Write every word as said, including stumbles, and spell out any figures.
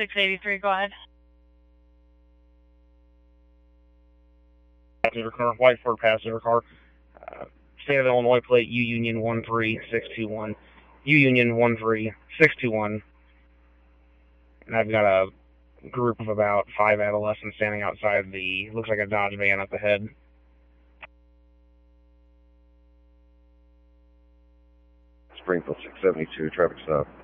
six eighty-three, go ahead. Passenger car, white Ford passenger car. Uh, State of Illinois plate U Union one three six two one. U Union one three six two one. And I've got a group of about five adolescents standing outside the, looks like a Dodge van up ahead. Springfield six seventy-two, traffic stop.